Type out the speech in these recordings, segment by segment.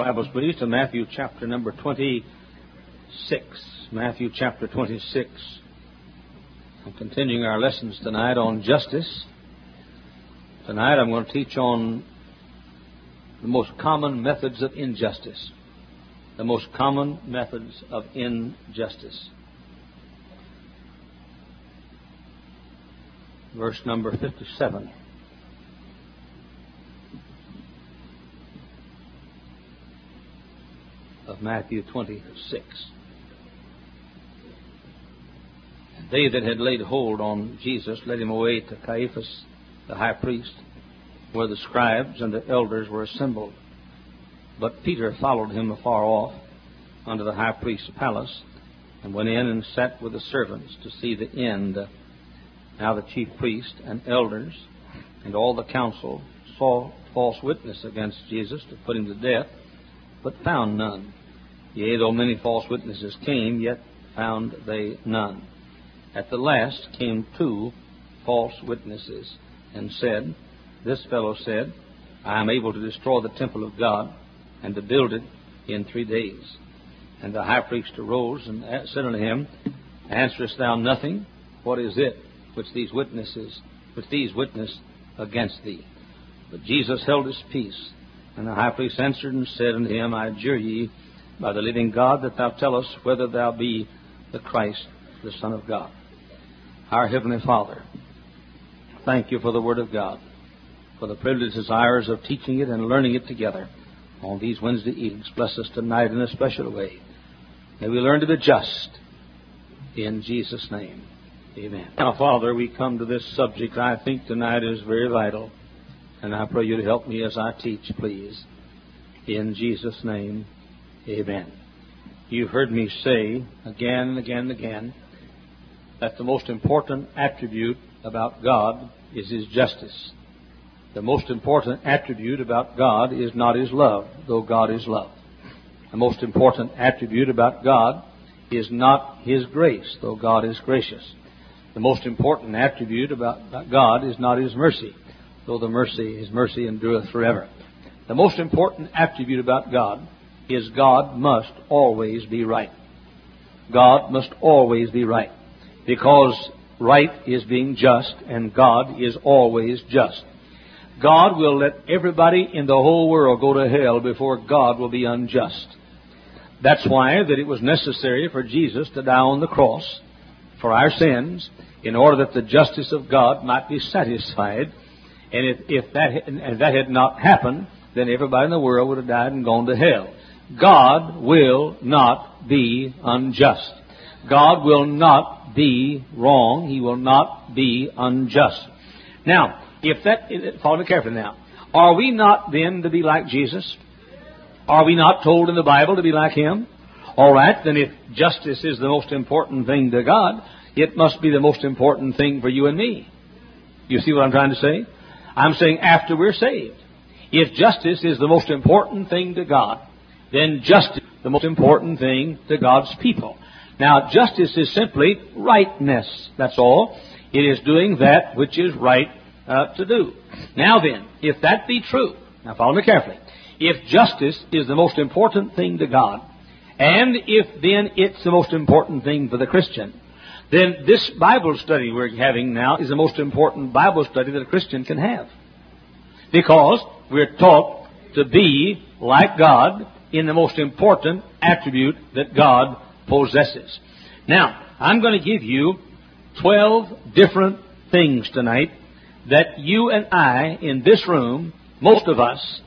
Bibles, please, to Matthew chapter number 26. Matthew chapter 26. I'm continuing our lessons tonight on justice. Tonight I'm going to teach on the most common methods of injustice. The most common methods of injustice. Verse number 57. Of Matthew 26. And they that had laid hold on Jesus led him away to Caiaphas, the high priest, where the scribes and the elders were assembled. But Peter followed him afar off unto the high priest's palace, and went in and sat with the servants to see the end. Now the chief priest and elders and all the council saw false witness against Jesus to put him to death, but found none. Yea, though many false witnesses came, yet found they none. At the last came 2 false witnesses, and said, This fellow said, I am able to destroy the temple of God, and to build it in 3 days. And the high priest arose and said unto him, Answerest thou nothing? What is it which these witness against thee? But Jesus held his peace. And the high priest answered and said unto him, I adjure ye by the living God that thou tell us whether thou be the Christ, the Son of God. Our Heavenly Father, thank you for the Word of God, for the privileged desires of teaching it and learning it together on these Wednesday evenings. Bless us tonight in a special way. May we learn to be just in Jesus' name. Amen. Now, Father, we come to this subject I think tonight is very vital, and I pray you to help me as I teach, please. In Jesus' name, amen. You've heard me say again and again and again that the most important attribute about God is His justice. The most important attribute about God is not His love, though God is love. The most important attribute about God is not His grace, though God is gracious. The most important attribute about God is not His mercy, though His mercy endureth forever. The most important attribute about God is God must always be right. God must always be right. Because right is being just, and God is always just. God will let everybody in the whole world go to hell before God will be unjust. That's why that it was necessary for Jesus to die on the cross for our sins, in order that the justice of God might be satisfied. And if that had not happened, then everybody in the world would have died and gone to hell. God will not be unjust. God will not be wrong. He will not be unjust. Now, follow me carefully now. Are we not then to be like Jesus? Are we not told in the Bible to be like Him? All right, then if justice is the most important thing to God, it must be the most important thing for you and me. You see what I'm trying to say? I'm saying after we're saved. If justice is the most important thing to God, then justice is the most important thing to God's people. Now, justice is simply rightness. That's all. It is doing that which is right to do. Now then, if that be true, now follow me carefully. If justice is the most important thing to God, and if then it's the most important thing for the Christian, then this Bible study we're having now is the most important Bible study that a Christian can have. Because we're taught to be like God in the most important attribute that God possesses. Now, I'm going to give you 12 different things tonight that you and I in this room, most of us,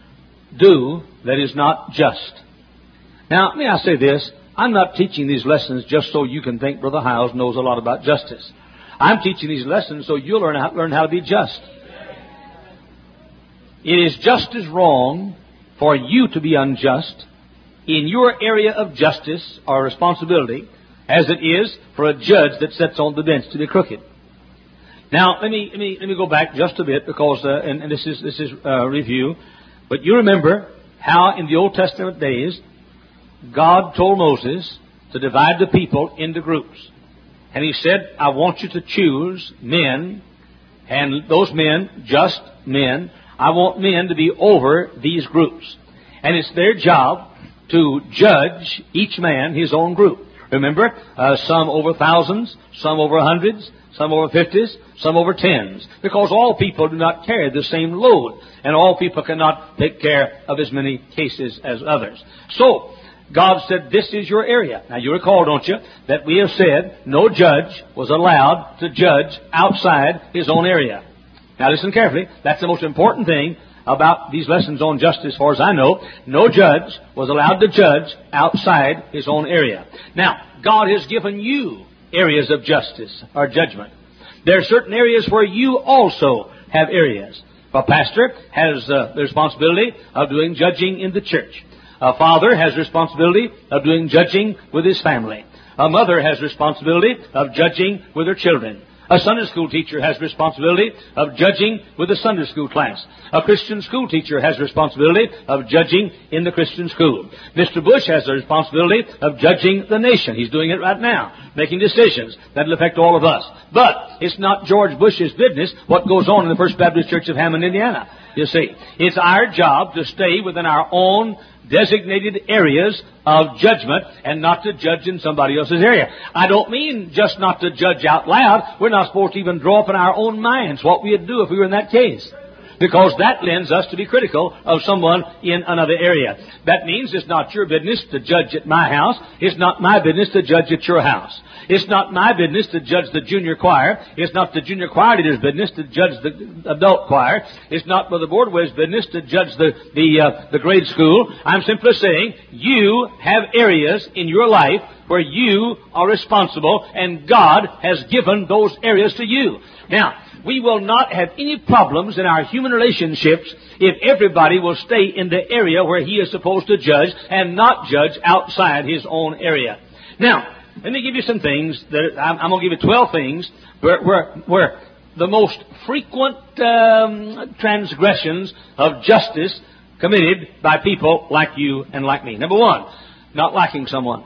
do that is not just. Now, may I say this? I'm not teaching these lessons just so you can think Brother Hiles knows a lot about justice. I'm teaching these lessons so you'll learn how to be just. It is just as wrong for you to be unjust in your area of justice or responsibility as it is for a judge that sits on the bench to be crooked. Now, let me go back just a bit because, and this is review. But you remember how in the Old Testament days, God told Moses to divide the people into groups. And He said, I want you to choose men, and those men, just men, I want men to be over these groups. And it's their job to judge each man his own group. Remember, some over thousands, some over hundreds, some over 50s, some over 10s. Because all people do not carry the same load. And all people cannot take care of as many cases as others. So, God said, this is your area. Now, you recall, don't you, that we have said no judge was allowed to judge outside his own area. Now, listen carefully. That's the most important thing about these lessons on justice, as far as I know. No judge was allowed to judge outside his own area. Now, God has given you areas of justice or judgment. There are certain areas where you also have areas. A pastor has the responsibility of doing judging in the church. A father has responsibility of doing judging with his family. A mother has responsibility of judging with her children. A Sunday school teacher has responsibility of judging with the Sunday school class. A Christian school teacher has responsibility of judging in the Christian school. Mr. Bush has the responsibility of judging the nation. He's doing it right now, making decisions that will affect all of us. But it's not George Bush's business what goes on in the First Baptist Church of Hammond, Indiana. You see, it's our job to stay within our own designated areas of judgment and not to judge in somebody else's area. I don't mean just not to judge out loud. We're not supposed to even draw up in our own minds what we'd do if we were in that case, because that lends us to be critical of someone in another area. That means it's not your business to judge at my house. It's not my business to judge at your house. It's not my business to judge the junior choir. It's not the junior choir leader's business to judge the adult choir. It's not Brother Bordway's business to judge the grade school. I'm simply saying you have areas in your life where you are responsible, and God has given those areas to you. Now, we will not have any problems in our human relationships if everybody will stay in the area where he is supposed to judge and not judge outside his own area. Now, let me give you some things. I'm going to give you 12 things where the most frequent transgressions of justice committed by people like you and like me. Number one, not liking someone.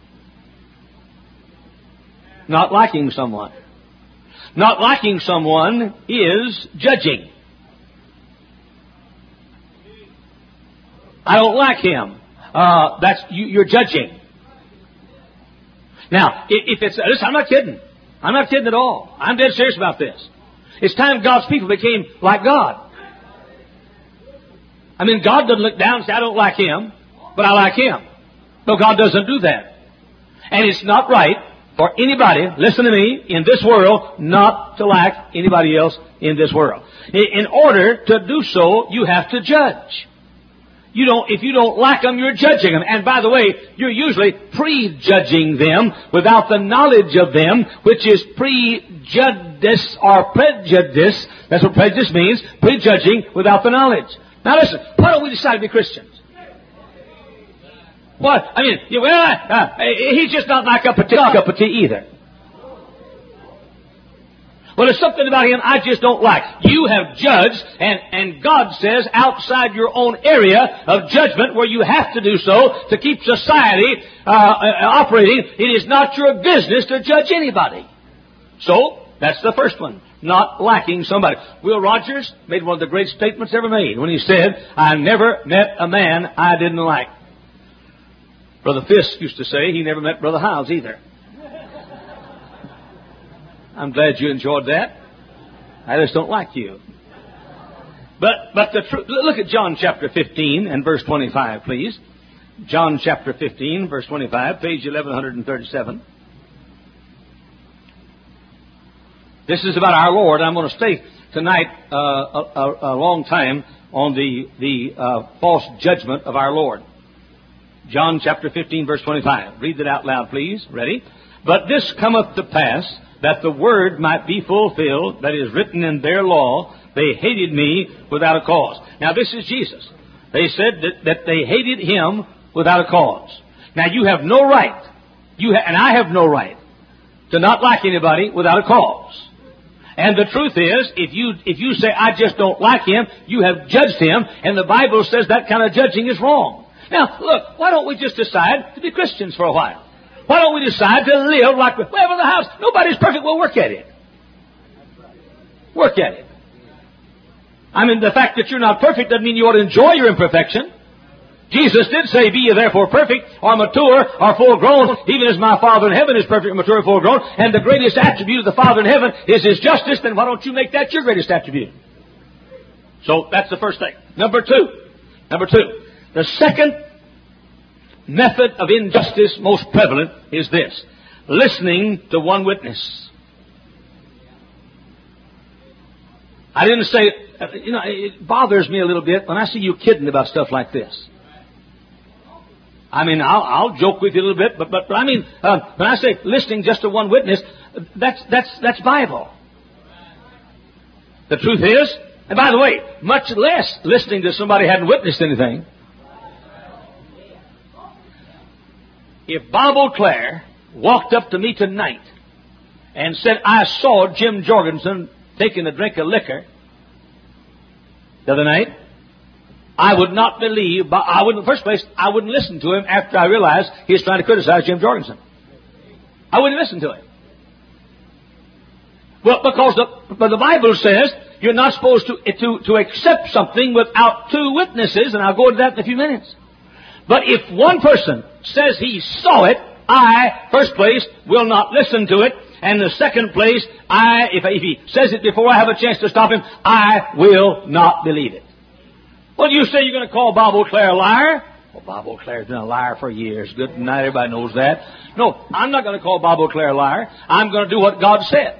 Not liking someone. Not liking someone is judging. I don't like him. You're judging. Now, if it's, listen, I'm not kidding. I'm not kidding at all. I'm dead serious about this. It's time God's people became like God. I mean, God doesn't look down and say, I don't like him, but I like him. No, God doesn't do that. And it's not right for anybody, listen to me, in this world, not to like anybody else in this world. In order to do so, you have to judge. If you don't like them, you're judging them. And by the way, you're usually prejudging them without the knowledge of them, which is prejudice or prejudice. That's what prejudice means, prejudging without the knowledge. Now listen, why don't we decide to be Christians? What? I mean, he's just not my cup of tea either. Well, there's something about him I just don't like. You have judged, and God says outside your own area of judgment where you have to do so to keep society operating, it is not your business to judge anybody. So, that's the first one. Not liking somebody. Will Rogers made one of the great statements ever made when he said, I never met a man I didn't like. Brother Fisk used to say he never met Brother Hiles either. I'm glad you enjoyed that. I just don't like you. But the truth, look at John chapter 15 and verse 25, please. John chapter 15, verse 25, page 1137. This is about our Lord. I'm going to stay tonight a long time on the false judgment of our Lord. John chapter 15, verse 25. Read it out loud, please. Ready? But this cometh to pass, that the word might be fulfilled that is written in their law, they hated me without a cause. Now this is Jesus. They said that they hated him without a cause. Now you have no right, and I have no right, to not like anybody without a cause. And the truth is, if you say, I just don't like him, you have judged him, and the Bible says that kind of judging is wrong. Now, look, why don't we just decide to be Christians for a while? Why don't we decide to live like, well, in the house, nobody's perfect, we'll work at it. Work at it. I mean, the fact that you're not perfect doesn't mean you ought to enjoy your imperfection. Jesus did say, be ye therefore perfect, or mature, or full grown, even as my Father in heaven is perfect, mature, and full grown. And the greatest attribute of the Father in heaven is His justice. Then why don't you make that your greatest attribute? So that's the first thing. Number two. The second method of injustice most prevalent is this: listening to one witness. I didn't say, it bothers me a little bit when I see you kidding about stuff like this. I mean, I'll joke with you a little bit, but I mean, when I say listening just to one witness, that's Bible. The truth is, and by the way, much less listening to somebody who hadn't witnessed anything. If Bob O'Clair walked up to me tonight and said, I saw Jim Jorgensen taking a drink of liquor the other night, I would not believe, but in the first place, I wouldn't listen to him after I realized he was trying to criticize Jim Jorgensen. I wouldn't listen to him. Well, because the Bible says you're not supposed to accept something without two witnesses, and I'll go into that in a few minutes. But if one person says he saw it, I, first place, will not listen to it. And the second place, if he says it before I have a chance to stop him, I will not believe it. Well, you say you're going to call Bob O'Clair a liar? Well, Bob O'Clair's been a liar for years. Good night, everybody knows that. No, I'm not going to call Bob O'Clair a liar. I'm going to do what God said.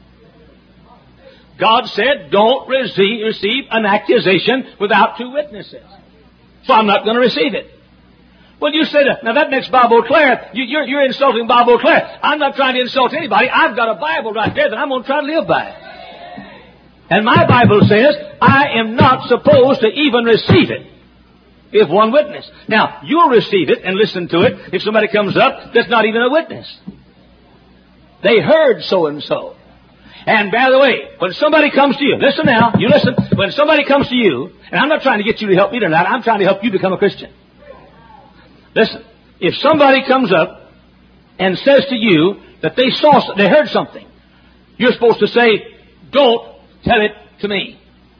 God said, don't receive an accusation without two witnesses. So I'm not going to receive it. Well, you said, now that makes Bob O'Clair, you're insulting Bob O'Clair. I'm not trying to insult anybody. I've got a Bible right there that I'm going to try to live by. And my Bible says, I am not supposed to even receive it if one witness. Now, you'll receive it and listen to it if somebody comes up that's not even a witness. They heard so-and-so. And by the way, when somebody comes to you, listen now, you listen, when somebody comes to you, and I'm not trying to get you to help me tonight, I'm trying to help you become a Christian. Listen, if somebody comes up and says to you that they heard something, you're supposed to say, don't tell it to me.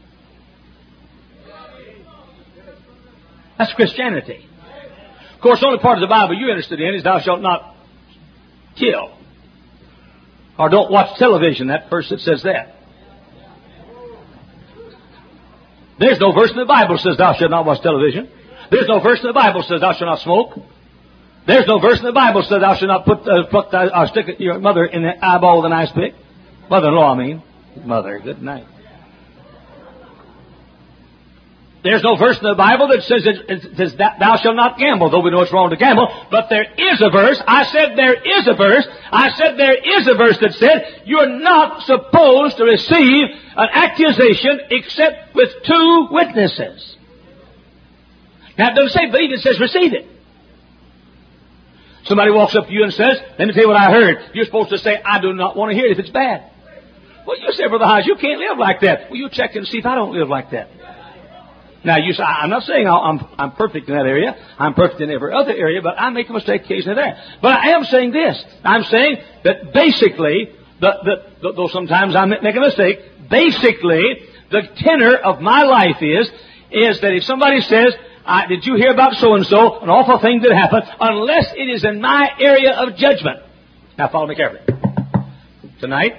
That's Christianity. Of course, the only part of the Bible you're interested in is thou shalt not kill. Or don't watch television, that verse that says that. There's no verse in the Bible that says thou shalt not watch television. There's no verse in the Bible that says thou shalt not smoke. There's no verse in the Bible that says thou shalt not stick your mother in the eyeball with an ice pick. Mother-in-law, I mean. Mother, good night. There's no verse in the Bible that says that thou shalt not gamble, though we know it's wrong to gamble. But there is a verse. I said there is a verse that said you're not supposed to receive an accusation except with two witnesses. Now, it doesn't say believe, it says receive it. Somebody walks up to you and says, let me tell you what I heard. You're supposed to say, I do not want to hear it if it's bad. Well, you say, Brother Hodge, you can't live like that. Well, you check and see if I don't live like that. Now, you say, I'm not saying I'm perfect in that area. I'm perfect in every other area, but I make a mistake occasionally there. But I am saying this. I'm saying that basically, though sometimes I make a mistake, basically, the tenor of my life is that if somebody says, did you hear about so-and-so, an awful thing that happened, unless it is in my area of judgment. Now, follow me carefully. Tonight,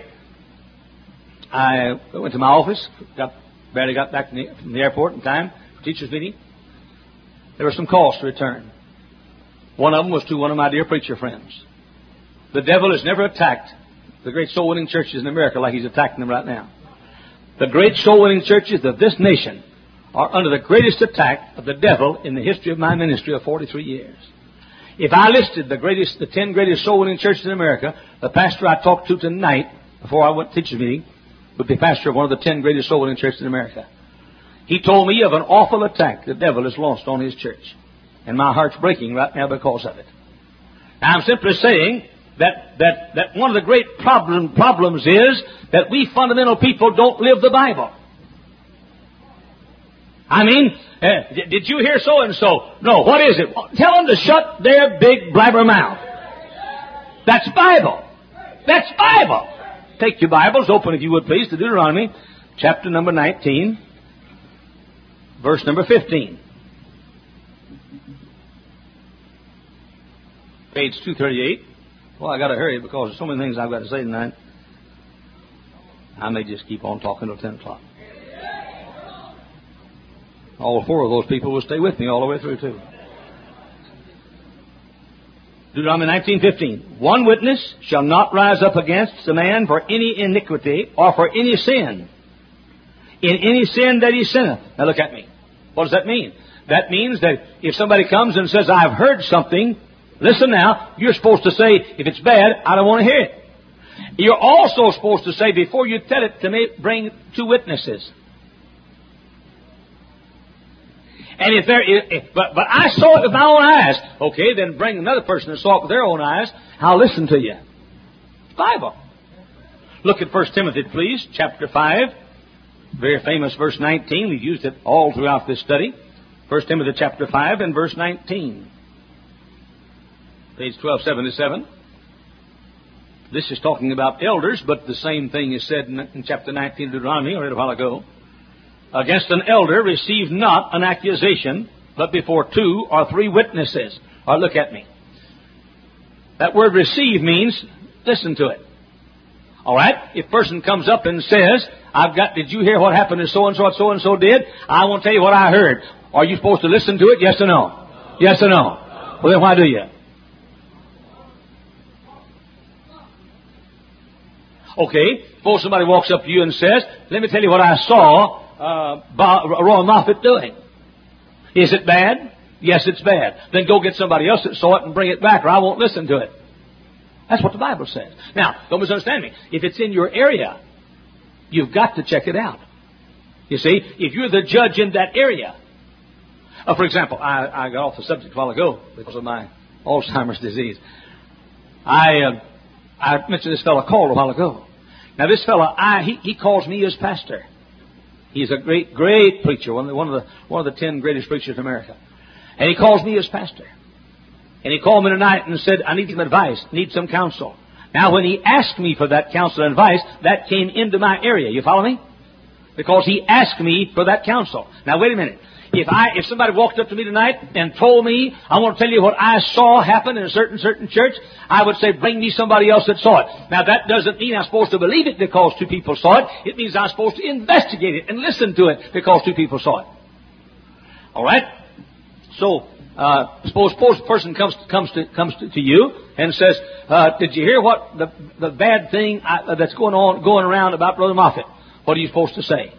I went to my office, barely got back from the airport in time for teacher's meeting. There were some calls to return. One of them was to one of my dear preacher friends. The devil has never attacked the great soul-winning churches in America like he's attacking them right now. The great soul-winning churches of this nation are under the greatest attack of the devil in the history of my ministry of 43 years. If I listed the 10 greatest soul-winning churches in America, the pastor I talked to tonight, before I went to teacher's meeting, would be pastor of one of the 10 greatest soul-winning churches in America. He told me of an awful attack the devil has launched on his church. And my heart's breaking right now because of it. Now, I'm simply saying that one of the great problems is that we fundamental people don't live the Bible. I mean, did you hear so-and-so? No, what is it? Tell them to shut their big blabber mouth. That's Bible. That's Bible. Take your Bibles, open if you would please, to Deuteronomy, chapter number 19, verse number 15. Page 238. Well, I got to hurry because there's so many things I've got to say tonight. I may just keep on talking till 10 o'clock. All four of those people will stay with me all the way through, too. Deuteronomy 19:15. One witness shall not rise up against a man for any iniquity or for any sin, in any sin that he sinneth. Now look at me. What does that mean? That means that if somebody comes and says, I've heard something, listen now, you're supposed to say, if it's bad, I don't want to hear it. You're also supposed to say, before you tell it to me, bring two witnesses. And but I saw it with my own eyes. Okay, then bring another person that saw it with their own eyes. I'll listen to you. It's Bible. Look at 1 Timothy, please, chapter 5. Very famous verse 19. We've used it all throughout this study. 1 Timothy chapter 5 and verse 19. Page 1277. This is talking about elders, but the same thing is said in chapter 19 of Deuteronomy, I read a while ago. Against an elder receive not an accusation, but before 2 or 3 witnesses. Or look at me. That word receive means listen to it. All right? If a person comes up and says, did you hear what happened to so-and-so, what so-and-so did? I want to tell you what I heard. Are you supposed to listen to it? Yes or no? Yes or no? Well, then why do you? Okay, suppose somebody walks up to you and says, let me tell you what I saw Roy Moffett doing. Is it bad? Yes, it's bad. Then go get somebody else that saw it and bring it back, or I won't listen to it. That's what the Bible says. Now, don't misunderstand me. If it's in your area, you've got to check it out. You see, if you're the judge in that area. For example, I got off the subject a while ago because of my Alzheimer's disease. I mentioned this fellow called a while ago. Now, this fellow, he calls me his pastor. He's a great, great preacher, one of the 10 greatest preachers in America. And he calls me his pastor. And he called me tonight and said, I need some advice, need some counsel. Now, when he asked me for that counsel and advice, that came into my area. You follow me? Because he asked me for that counsel. Now, wait a minute. If somebody walked up to me tonight and told me, I want to tell you what I saw happen in a certain church, I would say, bring me somebody else that saw it. Now, that doesn't mean I'm supposed to believe it because 2 people saw it. It means I'm supposed to investigate it and listen to it because 2 people saw it. All right? So, suppose a person comes to you and says, did you hear what the bad thing that's going around about Brother Moffett? What are you supposed to say?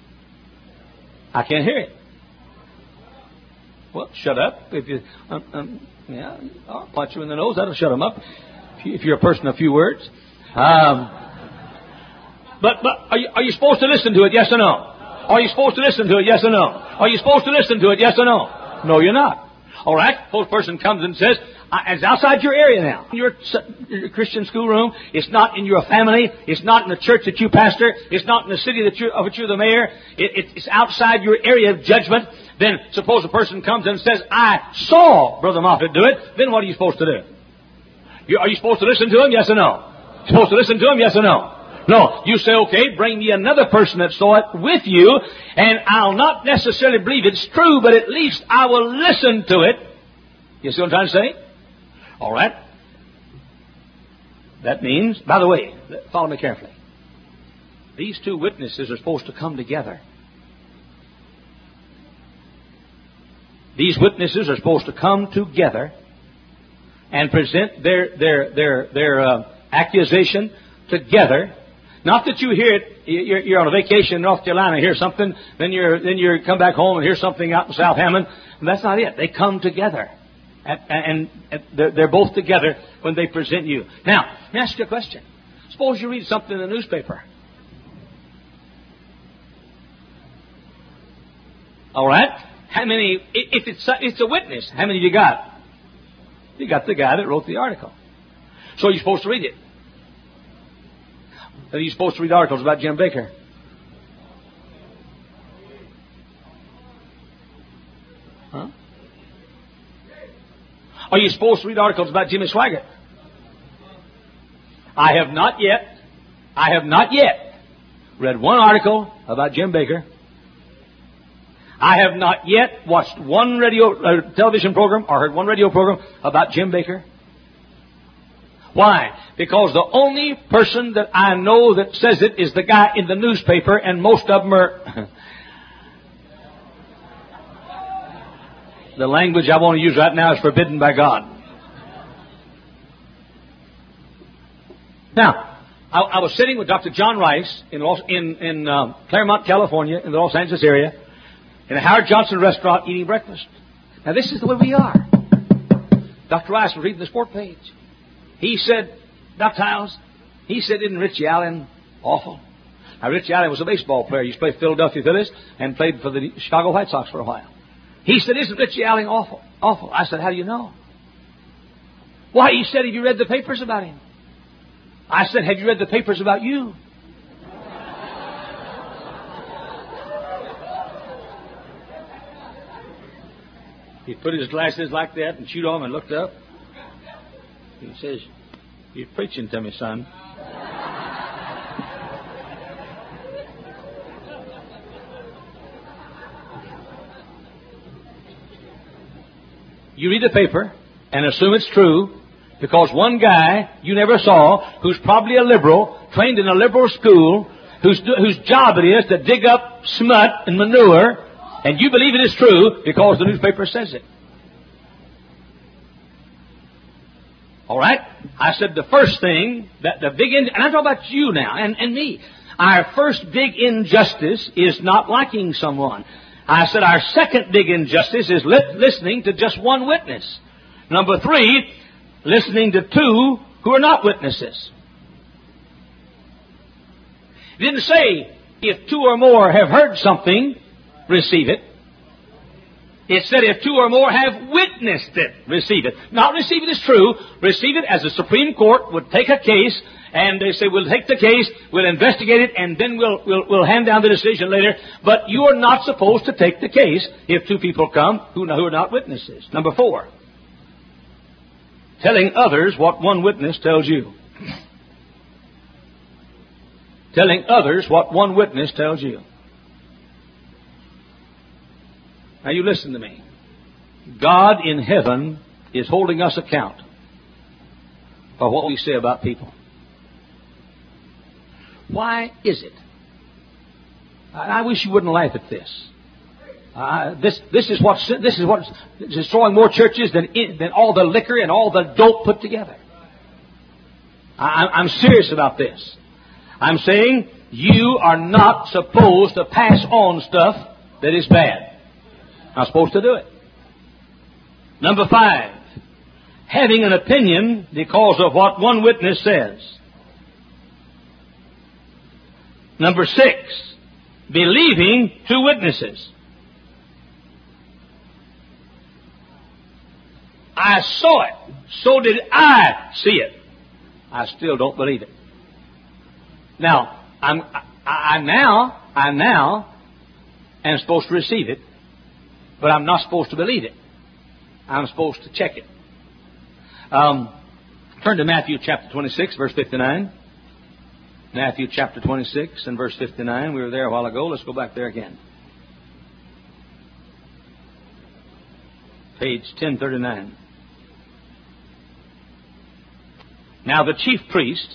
I can't hear it. Well, shut up. If you, I'll punch you in the nose. That'll shut them up. If you're a person of few words. But are you supposed to listen to it? Yes or no? Are you supposed to listen to it? Yes or no? Are you supposed to listen to it? Yes or no? No, you're not. All right. Suppose a person comes and says, it's outside your area now. Your Christian schoolroom. It's not in your family. It's not in the church that you pastor. It's not in the city of which you're the mayor. It's outside your area of judgment. Then suppose a person comes and says, I saw Brother Moffett do it. Then what are you supposed to do? Are you supposed to listen to him? Yes or no? Supposed to listen to him? Yes or no? No. You say, okay, bring me another person that saw it with you, and I'll not necessarily believe it's true, but at least I will listen to it. You see what I'm trying to say? All right. That means, by the way, follow me carefully. These 2 witnesses are supposed to come together. These witnesses are supposed to come together and present their accusation together. Not that you hear it, you're on a vacation in North Carolina, hear something, then you come back home and hear something out in South Hammond. And that's not it. They come together. And they're both together when they present you. Now, let me ask you a question. Suppose you read something in the newspaper. All right? How many, if it's a witness, how many you got? You got the guy that wrote the article. So you're supposed to read it. Are you supposed to read articles about Jim Bakker? Huh? Are you supposed to read articles about Jimmy Swaggart? I have not yet read one article about Jim Bakker. I have not yet watched one television program or heard one radio program about Jim Bakker. Why? Because the only person that I know that says it is the guy in the newspaper, and most of them are... The language I want to use right now is forbidden by God. Now, I was sitting with Dr. John Rice in Claremont, California, in the Los Angeles area, in a Howard Johnson restaurant eating breakfast. Now, this is the way we are. Dr. Rice was reading the sport page. He said, Dr. Hiles, he said, isn't Richie Allen awful? Now, Richie Allen was a baseball player. He used to play Philadelphia Phillies and played for the Chicago White Sox for a while. He said, isn't Richie Allen awful? Awful. I said, how do you know? Why, he said, have you read the papers about him? I said, have you read the papers about you? He put his glasses like that and chewed on them and looked up. He says, you're preaching to me, son. You read the paper and assume it's true because one guy you never saw, who's probably a liberal, trained in a liberal school, whose job it is to dig up smut and manure, and you believe it is true because the newspaper says it. All right? I said the first thing, and I'm talking about you now and me. Our first big injustice is not liking someone. I said our second big injustice is listening to just one witness. Number 3, listening to 2 who are not witnesses. It didn't say if 2 or more have heard something, receive it. It said if 2 or more have witnessed it, receive it. Not receive it as true, receive it as the Supreme Court would take a case, and they say, we'll take the case, we'll investigate it, and then we'll hand down the decision later. But you are not supposed to take the case if 2 people come who are not witnesses. Number 4, telling others what one witness tells you. Telling others what one witness tells you. Now you listen to me. God in heaven is holding us account for what we say about people. Why is it? I wish you wouldn't laugh at this. This is what's destroying more churches than all the liquor and all the dope put together. I'm serious about this. I'm saying you are not supposed to pass on stuff that is bad. Not supposed to do it. Number 5, having an opinion because of what one witness says. Number 6, believing 2 witnesses. I saw it. So did I see it. I still don't believe it. Now, I now am supposed to receive it, but I'm not supposed to believe it. I'm supposed to check it. Turn to Matthew chapter 26, verse 59. Matthew chapter 26 and verse 59. We were there a while ago. Let's go back there again. Page 1039. Now the chief priest,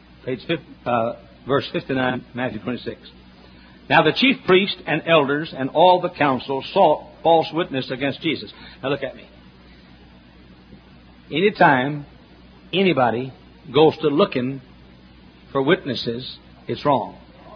verse 59, Matthew 26. Now the chief priest and elders and all the council sought false witness against Jesus. Now look at me. Anytime anybody goes to looking for witnesses, it's wrong.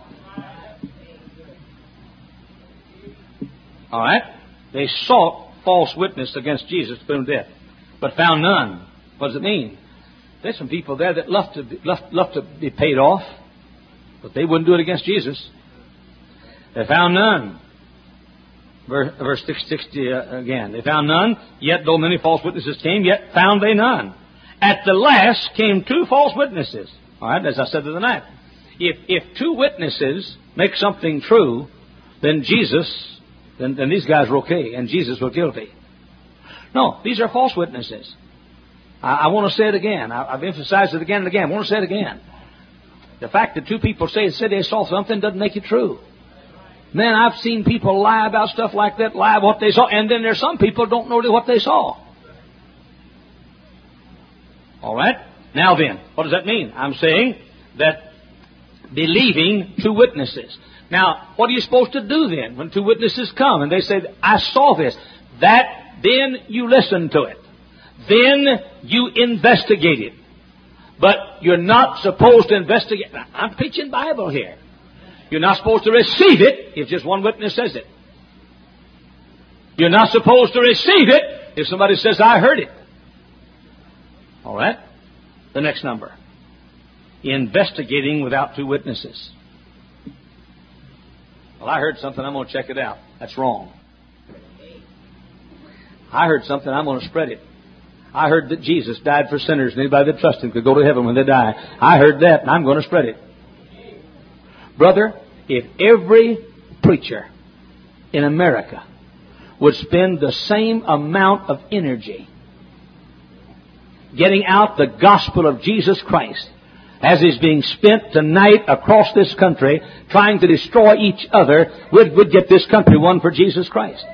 All right? They sought false witness against Jesus to put him to death, but found none. What does it mean? There's some people there that love to be paid off, but they wouldn't do it against Jesus. They found none. Verse 60 again. They found none, yet though many false witnesses came, yet found they none. At the last came 2 false witnesses. All right, as I said the other night. If 2 witnesses make something true, then these guys are okay, and Jesus was guilty. No, these are false witnesses. I want to say it again. I've emphasized it again and again. I want to say it again. The fact that 2 people said they saw something doesn't make it true. Man, I've seen people lie about stuff like that, lie about what they saw, and then there's some people who don't know what they saw. All right? Now then, what does that mean? I'm saying that believing two witnesses. Now, what are you supposed to do then when two witnesses come and they say, I saw this? Then you listen to it. Then you investigate it. But you're not supposed to investigate. I'm preaching Bible here. You're not supposed to receive it if just one witness says it. You're not supposed to receive it if somebody says, I heard it. All right? The next number. Investigating without two witnesses. Well, I heard something, I'm going to check it out. That's wrong. I heard something, I'm going to spread it. I heard that Jesus died for sinners and anybody that trusts Him could go to heaven when they die. I heard that and I'm going to spread it. Brother, if every preacher in America would spend the same amount of energy getting out the gospel of Jesus Christ as is being spent tonight across this country trying to destroy each other, we'd get this country won for Jesus Christ.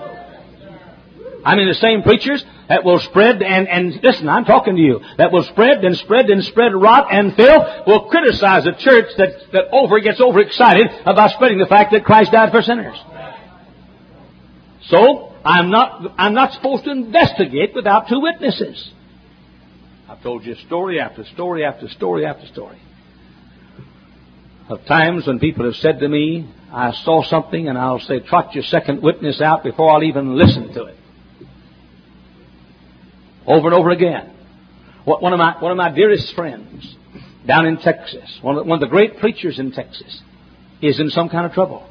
I mean, the same preachers that will spread and listen, I'm talking to you, that will spread and spread and spread rot and filth will criticize a church that gets overexcited about spreading the fact that Christ died for sinners. So, I'm not supposed to investigate without two witnesses. I've told you story after story after story after story of times when people have said to me, I saw something, and I'll say, trot your second witness out before I'll even listen to it. Over and over again. One of my dearest friends down in Texas, one of the great preachers in Texas, is in some kind of trouble.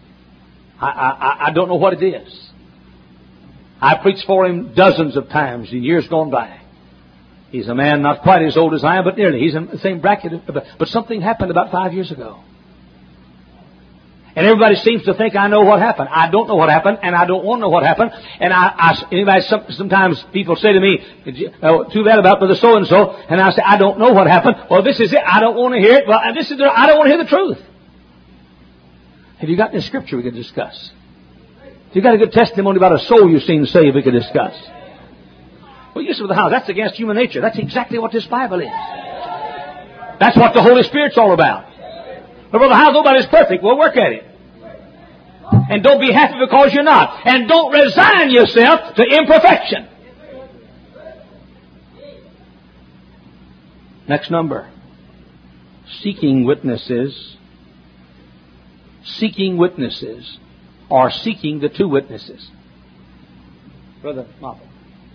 I don't know what it is. I preached for him dozens of times in years gone by. He's a man not quite as old as I am, but nearly. He's in the same bracket. But something happened about 5 years ago. And everybody seems to think I know what happened. I don't know what happened, and I don't want to know what happened. And sometimes people say to me, too bad about Brother so-and-so. And I say, I don't know what happened. Well, this is it. I don't want to hear it. Well, I don't want to hear the truth. Have you got any scripture we could discuss? If you got a good testimony about a soul you've seen saved, we could discuss. Well, you say, how? That's against human nature. That's exactly what this Bible is. That's what the Holy Spirit's all about. But Brother Howe, nobody's perfect. Well, work at it. And don't be happy because you're not. And don't resign yourself to imperfection. Next number. Seeking witnesses. Seeking witnesses. Or seeking the two witnesses. Brother Moffat.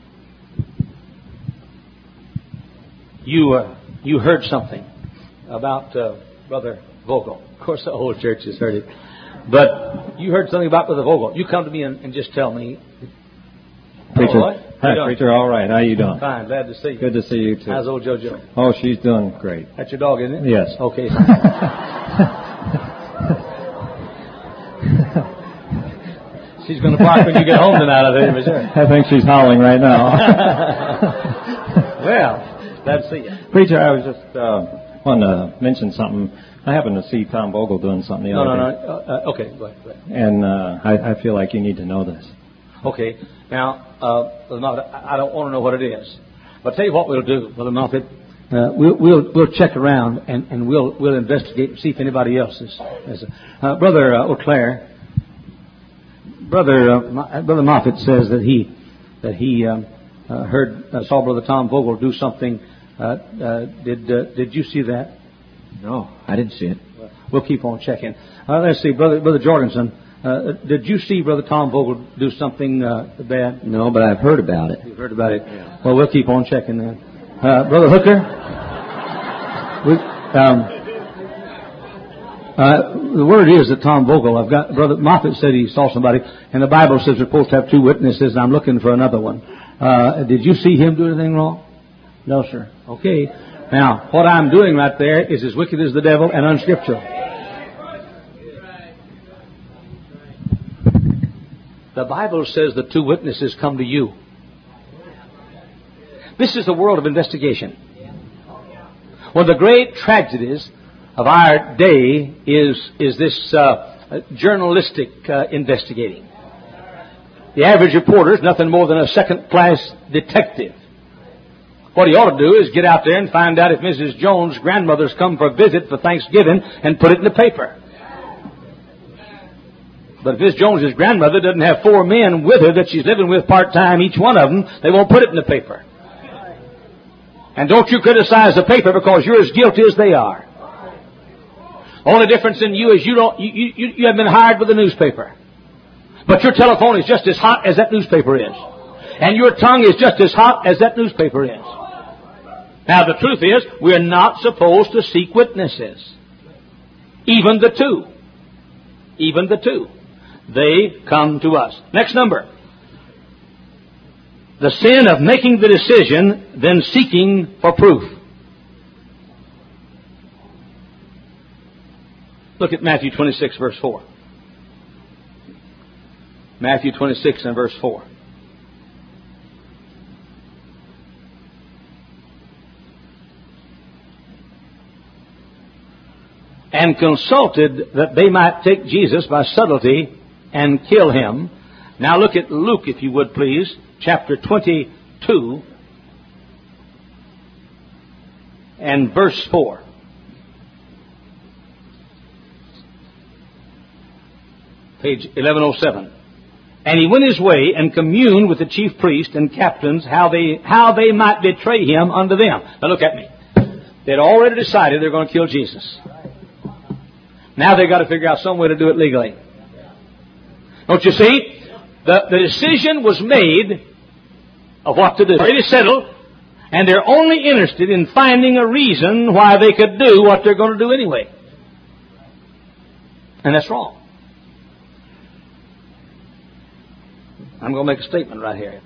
You heard something about Brother Vogel. Of course, the whole church has heard it. But you heard something about Brother Vogel. You come to me and just tell me. Preacher. Hi, Preacher. All right. How you doing? Fine. Glad to see you. Good to see you, too. How's old JoJo? Oh, she's doing great. That's your dog, isn't it? Yes. Okay. She's going to bark when you get home tonight, I think, for sure. I think she's howling right now. Well, glad to see you. Preacher, I was just wanting to mention something. I happened to see Tom Vogel doing something the other day. Okay, go ahead. And I feel like you need to know this. Okay. Now, Brother Moffat, I don't want to know what it is. But I'll tell you what we'll do, Brother Moffat. We'll check around and we'll investigate and see if anybody else is. Brother O'Clair, Brother Moffat says that he saw Brother Tom Vogel do something. Did you see that? No, I didn't see it. We'll keep on checking. Let's see, Brother Jorgensen. Did you see Brother Tom Vogel do something bad? No, but I've heard about it. You've heard about it? Yeah. Well, we'll keep on checking then. Brother Hooker? The word is that Tom Vogel, Brother Moffat said he saw somebody, and the Bible says we're supposed to have two witnesses, and I'm looking for another one. Did you see him do anything wrong? No, sir. Okay. Now, what I'm doing right there is as wicked as the devil and unscriptural. The Bible says the two witnesses come to you. This is the world of investigation. One of the great tragedies of our day is this journalistic investigating. The average reporter is nothing more than a second-class detective. What he ought to do is get out there and find out if Mrs. Jones' grandmother's come for a visit for Thanksgiving and put it in the paper. But if Miss Jones's grandmother doesn't have 4 men with her that she's living with part-time, each one of them, they won't put it in the paper. And don't you criticize the paper because you're as guilty as they are. Only difference in you is you have been hired with a newspaper. But your telephone is just as hot as that newspaper is. And your tongue is just as hot as that newspaper is. Now the truth is, we're not supposed to seek witnesses. Even the two. Even the two. They come to us. Next number. The sin of making the decision, then seeking for proof. Look at Matthew 26, verse 4. Matthew 26 and verse 4. And consulted that they might take Jesus by subtlety and kill him. Now look at Luke, if you would please, chapter 22 and verse 4. Page 1107. And he went his way and communed with the chief priests and captains how they might betray him unto them. Now look at me. They'd already decided they're going to kill Jesus. Now they've got to figure out some way to do it legally. Don't you see? The decision was made of what to do. It is settled, and they're only interested in finding a reason why they could do what they're going to do anyway. And that's wrong. I'm going to make a statement right here.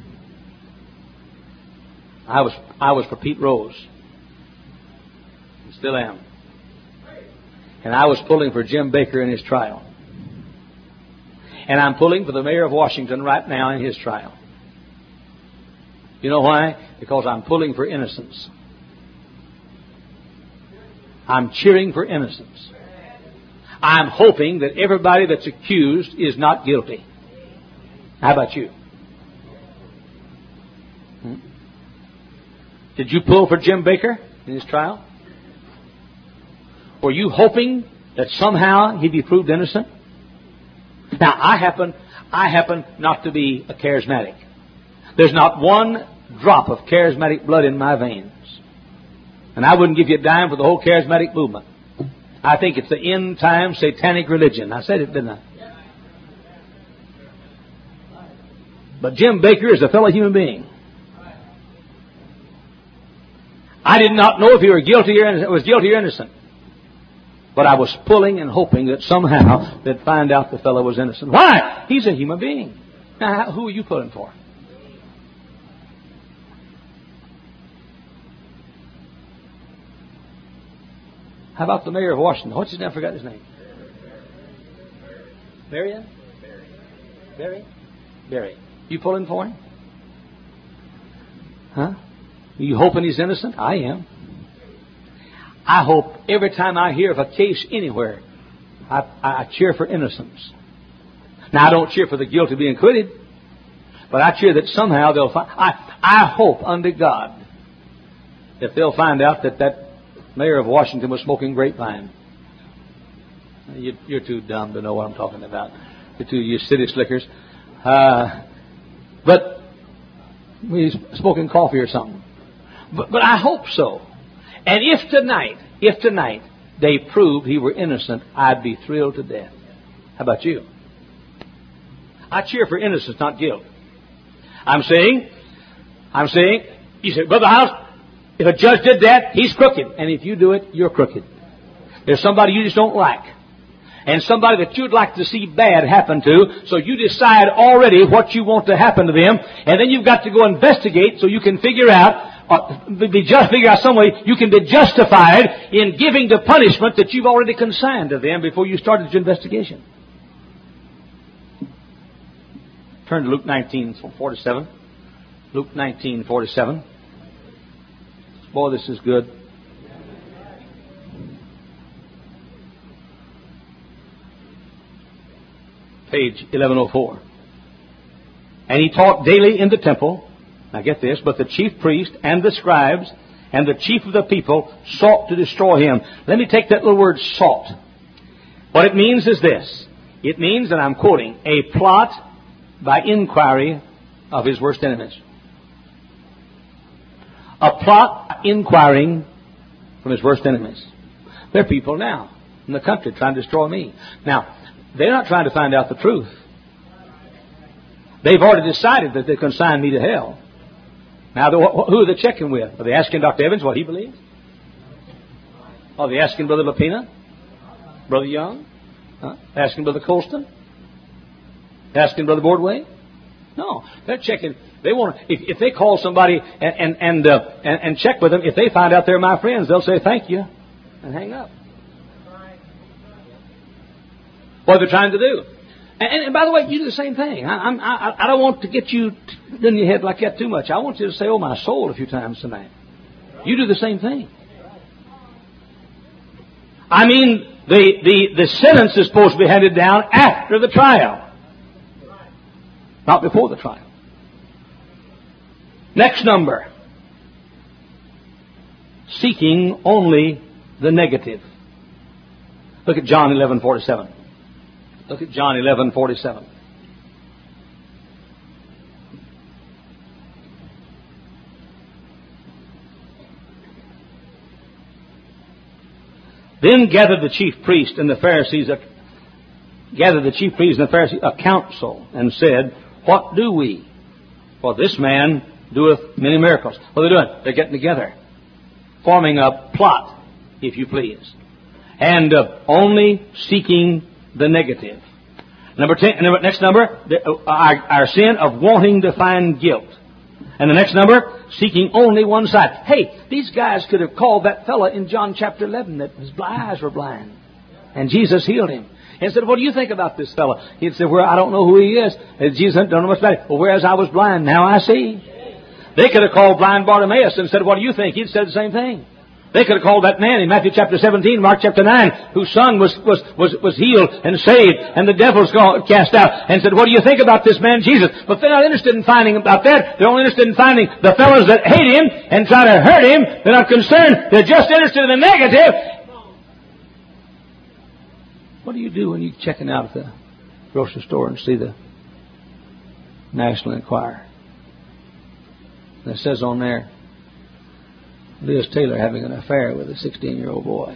I was for Pete Rose. And still am. And I was pulling for Jim Baker in his trial. And I'm pulling for the mayor of Washington right now in his trial. You know why? Because I'm pulling for innocence. I'm cheering for innocence. I'm hoping that everybody that's accused is not guilty. How about you? Did you pull for Jim Baker in his trial? Were you hoping that somehow he'd be proved innocent? Now, I happen not to be a charismatic. There's not one drop of charismatic blood in my veins. And I wouldn't give you a dime for the whole charismatic movement. I think it's the end-time satanic religion. I said it, didn't I? But Jim Baker is a fellow human being. I did not know if he was guilty or innocent. But I was pulling and hoping that somehow they'd find out the fellow was innocent. Why? He's a human being. Now, who are you pulling for? How about the mayor of Washington? What's his name? I forgot his name. Marion? Barry. You pulling for him? Huh? Are you hoping he's innocent? I am. I hope every time I hear of a case anywhere, I cheer for innocence. Now, I don't cheer for the guilty being acquitted, but I cheer that somehow they'll find... I hope unto God that they'll find out that mayor of Washington was smoking grapevine. You're too dumb to know what I'm talking about. You city slickers. But he's smoking coffee or something. But I hope so. And if tonight they proved he were innocent, I'd be thrilled to death. How about you? I cheer for innocence, not guilt. I'm saying, you say, Brother House, if a judge did that, he's crooked. And if you do it, you're crooked. There's somebody you just don't like. And somebody that you'd like to see bad happen to, so you decide already what you want to happen to them, and then you've got to go investigate so you can figure out some way you can be justified in giving the punishment that you've already consigned to them before you started your investigation. Turn to Luke 19:47. Luke 19:47. Boy, this is good. Page 1104. And he taught daily in the temple, Now get this, but the chief priest and the scribes and the chief of the people sought to destroy him. Let me take that little word sought. What it means is this. It means, and I'm quoting, a plot by inquiry of his worst enemies. A plot inquiring from his worst enemies. There are people now in the country trying to destroy me. Now, they're not trying to find out the truth. They've already decided that they consign me to hell. Now, who are they checking with? Are they asking Dr. Evans what he believes? Are they asking Brother Lapina? Brother Young? Asking Brother Colston? Asking Brother Bordway? No, they're checking. They want if they call somebody and check with them, if they find out they're my friends, they'll say thank you and hang up. What they're trying to do. And by the way, you do the same thing. I don't want to get you in your head like that too much. I want you to say, "Oh, my soul," a few times tonight. You do the same thing. I mean, the sentence is supposed to be handed down after the trial, not before the trial. Next number. Seeking only the negative. Look at John 11:47. Look at John 11:47. Then gathered the chief priests and the Pharisees a council and said, "What do we? For this man doeth many miracles." What are they doing? They're getting together, forming a plot, if you please, and only seeking the negative. Number 10. Next number, our sin of wanting to find guilt. And the next number, seeking only one side. Hey, these guys could have called that fella in John chapter 11 that his eyes were blind, and Jesus healed him. And said, "What do you think about this fella?" He'd say, "Well, I don't know who he is." And Jesus don't know much about it. "Well, whereas I was blind, now I see." They could have called blind Bartimaeus and said, "What do you think?" He'd said the same thing. They could have called that man in Matthew chapter 17, Mark chapter 9, whose son was healed and saved, and the devils cast out, and said, "What do you think about this man Jesus?" But they're not interested in finding about that. They're only interested in finding the fellows that hate him and try to hurt him. They're not concerned. They're just interested in the negative. What do you do when you're checking out at the grocery store and see the National Enquirer? And it says on there, Liz Taylor having an affair with a 16-year-old boy.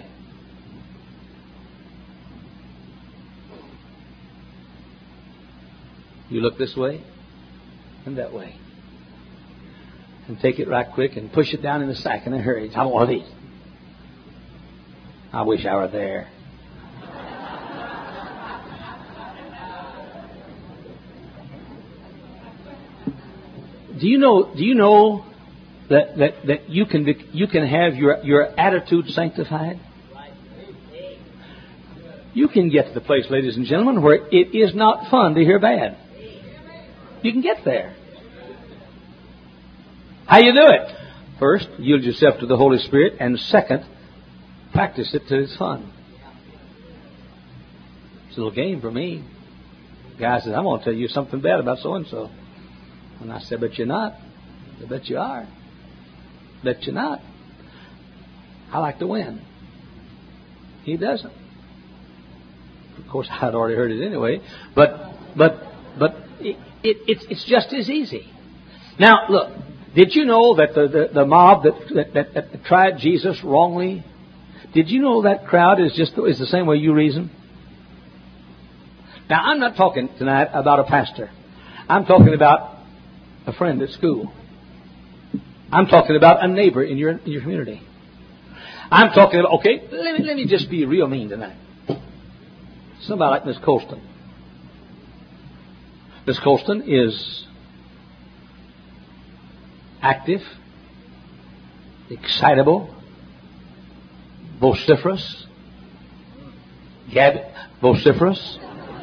You look this way and that way, and take it right quick and push it down in the sack in a hurry. I want one of these. I wish I were there. Do you know that you can have your attitude sanctified? You can get to the place, ladies and gentlemen, where it is not fun to hear bad. You can get there. How you do it? First, yield yourself to the Holy Spirit, and second, practice it till it's fun. It's a little game for me. The guy says, "I'm going to tell you something bad about so-and-so." And I said, "Bet you're not." I bet you are. Bet you're not. I like to win. He doesn't. Of course, I'd already heard it anyway. But it's just as easy. Now, look. Did you know that the mob that tried Jesus wrongly? Did you know that crowd is the same way you reason? Now, I'm not talking tonight about a pastor. I'm talking about a friend at school. I'm talking about a neighbor in your community. I'm talking about, okay, let me just be real mean tonight. Somebody like Miss Colston. Miss Colston is active, excitable, vociferous, vociferous.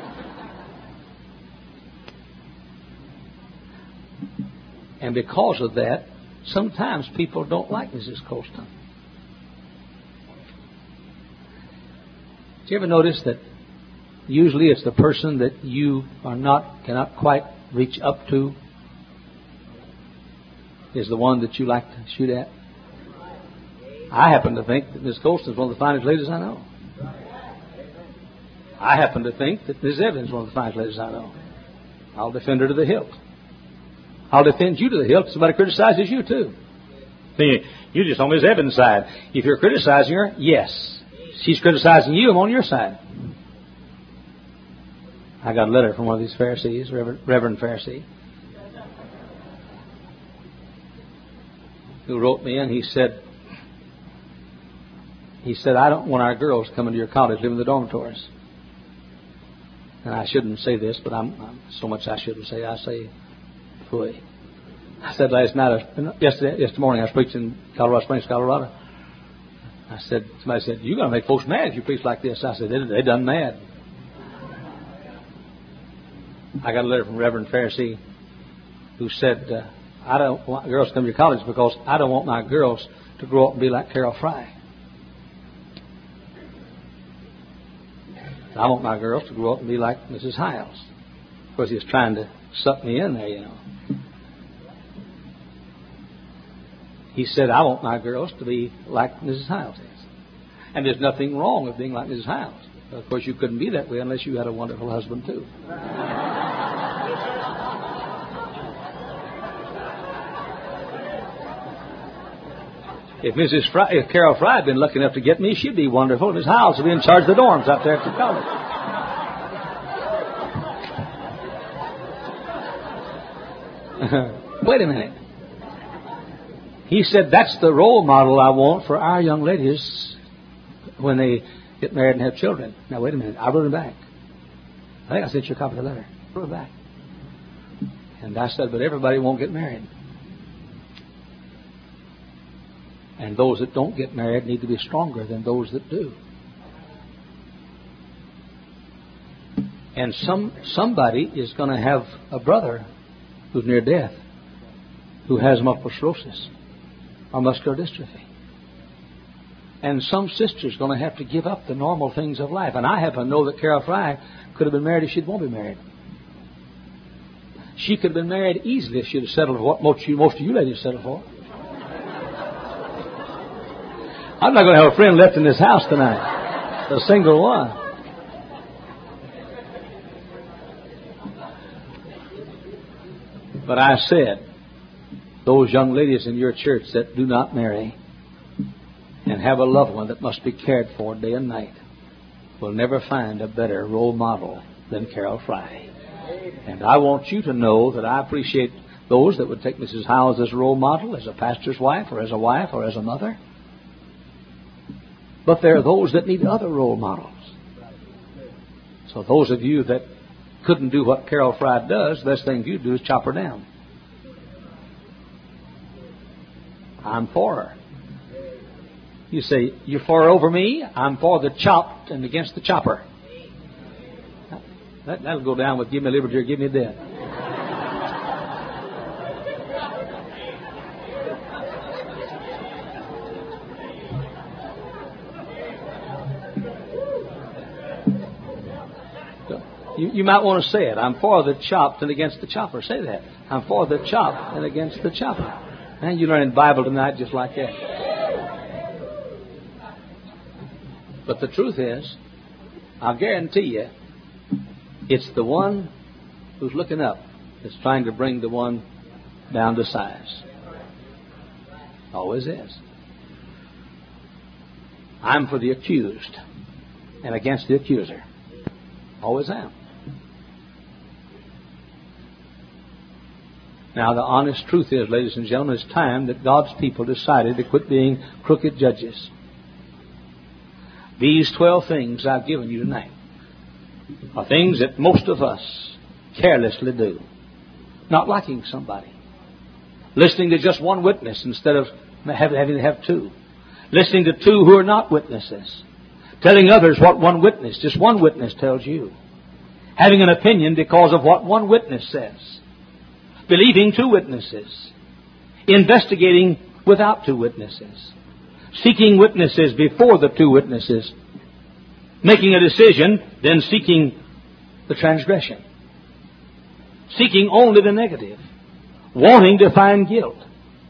And because of that, sometimes people don't like Mrs. Colston. Do you ever notice that usually it's the person that you cannot quite reach up to? is the one that you like to shoot at? I happen to think that Miss Colston is one of the finest ladies I know. I happen to think that Miss Evans is one of the finest ladies I know. I'll defend her to the hilt. I'll defend you to the hilt if somebody criticizes you too. See, you're just on Miss Evans' side. If you're criticizing her, yes. She's criticizing you, I'm on your side. I got a letter from one of these Pharisees, Reverend Pharisee, who wrote me in. He said, I don't want our girls coming to your college, living in the dormitories. And I shouldn't say this, but I'm so much I shouldn't say. I say, phooey. I said last night, yesterday morning, I was preaching in Colorado Springs, Colorado. I said, somebody said, you're going to make folks mad if you preach like this. I said, they done mad. I got a letter from Reverend Pharisee who said, I don't want girls to come to your college because I don't want my girls to grow up and be like Carol Fry. I want my girls to grow up and be like Mrs. Hiles. Of course, he was trying to suck me in there, you know. He said, I want my girls to be like Mrs. Hiles is. And there's nothing wrong with being like Mrs. Hiles. Of course, you couldn't be that way unless you had a wonderful husband, too. If Carol Fry had been lucky enough to get me, she'd be wonderful. Miss Hiles would be in charge of the dorms out there after college. Wait a minute. He said, that's the role model I want for our young ladies when they get married and have children. Now, wait a minute. I wrote it back. I think I sent you a copy of the letter. I wrote it back. And I said, but everybody won't get married. And those that don't get married need to be stronger than those that do. And somebody is going to have a brother who's near death, who has multiple sclerosis or muscular dystrophy. And some sister's going to have to give up the normal things of life. And I happen to know that Carol Fry could have been married if she won't be married. She could have been married easily if she'd have settled for what most of you ladies settle for. I'm not going to have a friend left in this house tonight. A single one. But I said, those young ladies in your church that do not marry and have a loved one that must be cared for day and night will never find a better role model than Carol Fry. And I want you to know that I appreciate those that would take Mrs. Howells as a role model, as a pastor's wife, or as a mother. But there are those that need other role models. So those of you that couldn't do what Carol Fry does, the best thing you do is chop her down. I'm for her. You say, you're for her over me? I'm for the chopped and against the chopper. That'll go down with give me liberty or give me death. You might want to say it. I'm for the chopped and against the chopper. Say that. I'm for the chopped and against the chopper. And you learn in Bible tonight just like that. But the truth is, I'll guarantee you, it's the one who's looking up that's trying to bring the one down to size. Always is. I'm for the accused and against the accuser. Always am. Now, the honest truth is, ladies and gentlemen, it's time that God's people decided to quit being crooked judges. These 12 things I've given you tonight are things that most of us carelessly do. Not liking somebody. Listening to just one witness instead of having to have two. Listening to two who are not witnesses. Telling others what just one witness tells you. Having an opinion because of what one witness says. Believing two witnesses. Investigating without two witnesses. Seeking witnesses before the two witnesses. Making a decision, then seeking the transgression. Seeking only the negative. Wanting to find guilt.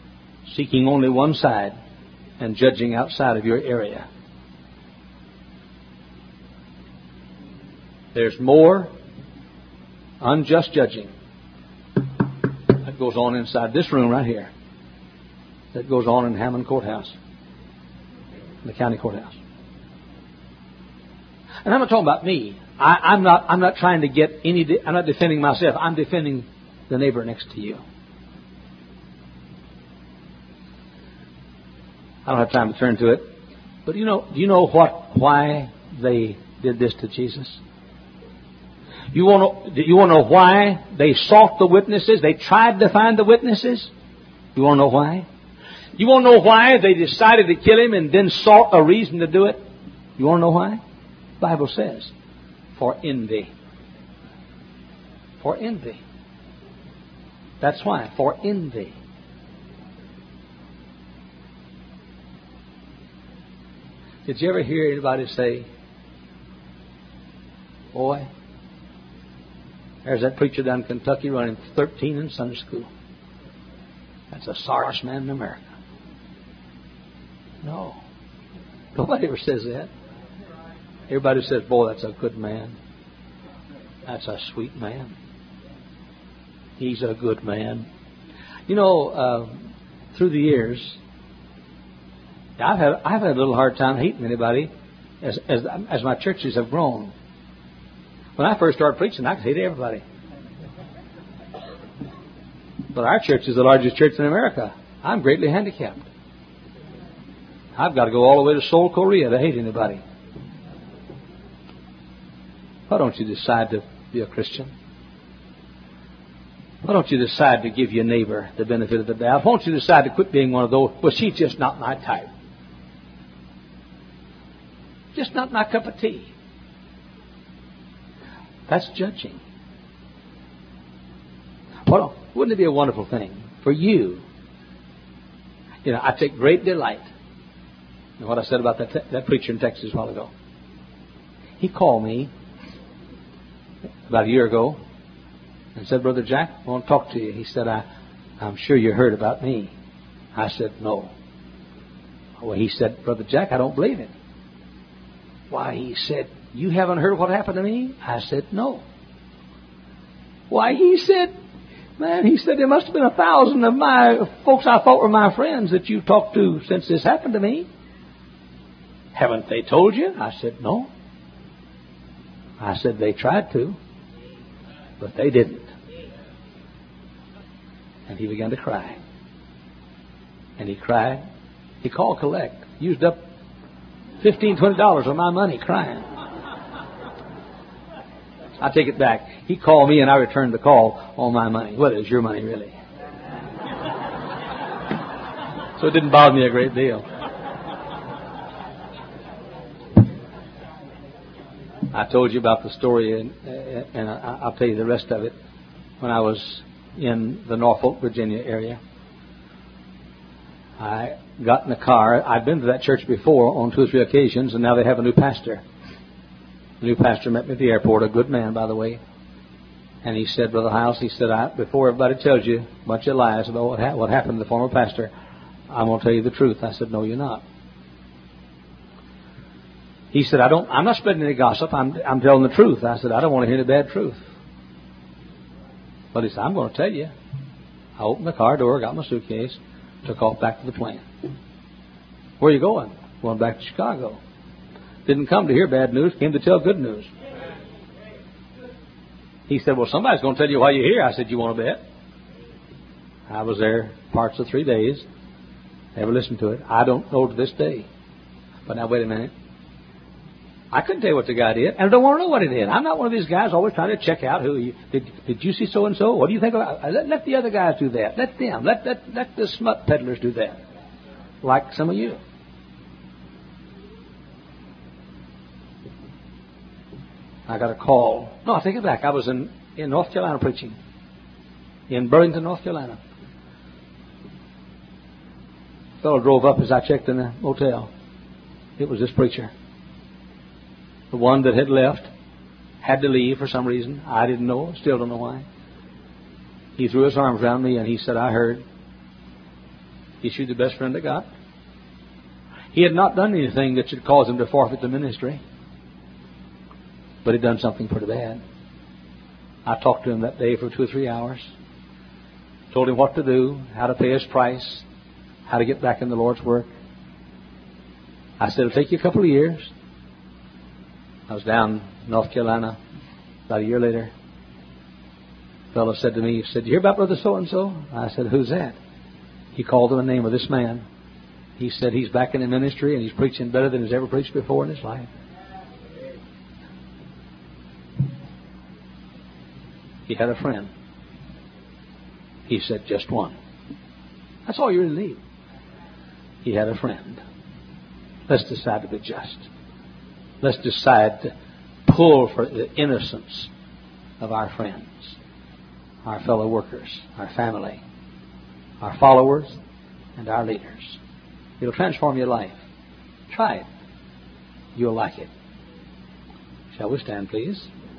seeking only one side and judging outside of your area. There's more unjust judging that goes on inside this room right here, that goes on in Hammond Courthouse, the county courthouse. And I'm not talking about me. I'm not trying to get I'm not defending myself. I'm defending the neighbor next to you. I don't have time to turn to it. But do you know why they did this to Jesus? You want to know why they sought the witnesses? They tried to find the witnesses? You want to know why? You want to know why they decided to kill him and then sought a reason to do it? You want to know why? The Bible says, for envy. For envy. That's why. For envy. Did you ever hear anybody say, boy, there's that preacher down in Kentucky running 13 in Sunday school. That's the sorriest man in America. No. Nobody ever says that. Everybody says, boy, that's a good man. That's a sweet man. He's a good man. Through the years, I've had a little hard time hating anybody as my churches have grown. When I first started preaching, I could hate everybody. But our church is the largest church in America. I'm greatly handicapped. I've got to go all the way to Seoul, Korea to hate anybody. Why don't you decide to be a Christian? Why don't you decide to give your neighbor the benefit of the doubt? Why don't you decide to quit being one of those, well, she's just not my type. Just not my cup of tea. That's judging. Well, wouldn't it be a wonderful thing for you? I take great delight in what I said about that preacher in Texas a while ago. He called me about a year ago and said, Brother Jack, I want to talk to you. He said, I'm sure you heard about me. I said, no. Well, he said, Brother Jack, I don't believe it. Why, he said, you haven't heard what happened to me? I said, no. Why, he said, there must have been 1,000 of my folks I thought were my friends that you talked to since this happened to me. Haven't they told you? I said, no. I said, they tried to, but they didn't. And he began to cry. And he cried. He called collect. Used up $15, $20 of my money crying. I take it back. He called me and I returned the call on my money. Well, it was your money, really. So it didn't bother me a great deal. I told you about the story, and I'll tell you the rest of it. When I was in the Norfolk, Virginia area, I got in a car. I'd been to that church before on 2 or 3 occasions, and now they have a new pastor. The new pastor met me at the airport, a good man, by the way. And he said, Brother Hiles, he said, before everybody tells you a bunch of lies about what happened to the former pastor, I'm going to tell you the truth. I said, no, you're not. He said, I'm not spreading any gossip. I'm telling the truth. I said, I don't want to hear any bad truth. But he said, I'm going to tell you. I opened the car door, got my suitcase, took off back to the plane. Where are you going? Going back to Chicago. Didn't come to hear bad news, came to tell good news. He said, well, somebody's going to tell you why you're here. I said, you want to bet? I was there parts of 3 days. Never listened to it. I don't know to this day. But now, wait a minute. I couldn't tell you what the guy did, and I don't want to know what he did. I'm not one of these guys always trying to check out who he did you see so-and-so? What do you think about it? Let the other guys do that. Let them. Let the smut peddlers do that. Like some of you. I got a call. No, I take it back. I was in North Carolina preaching. In Burlington, North Carolina. A fellow drove up as I checked in the motel. It was this preacher. The one that had left, had to leave for some reason. I didn't know, still don't know why. He threw his arms around me and he said, I heard Issued the best friend I got. He had not done anything that should cause him to forfeit the ministry. But he'd done something pretty bad. I talked to him that day for 2 or 3 hours. Told him what to do, how to pay his price, how to get back in the Lord's work. I said, it'll take you a couple of years. I was down in North Carolina about a year later. A fellow said to me, he said, "You hear about Brother So-and-so?" I said, "Who's that?" He called him the name of this man. He said he's back in the ministry and he's preaching better than he's ever preached before in his life. He had a friend. He said, just one. That's all you really need. He had a friend. Let's decide to be just. Let's decide to pull for the innocence of our friends, our fellow workers, our family, our followers, and our leaders. It'll transform your life. Try it. You'll like it. Shall we stand, please?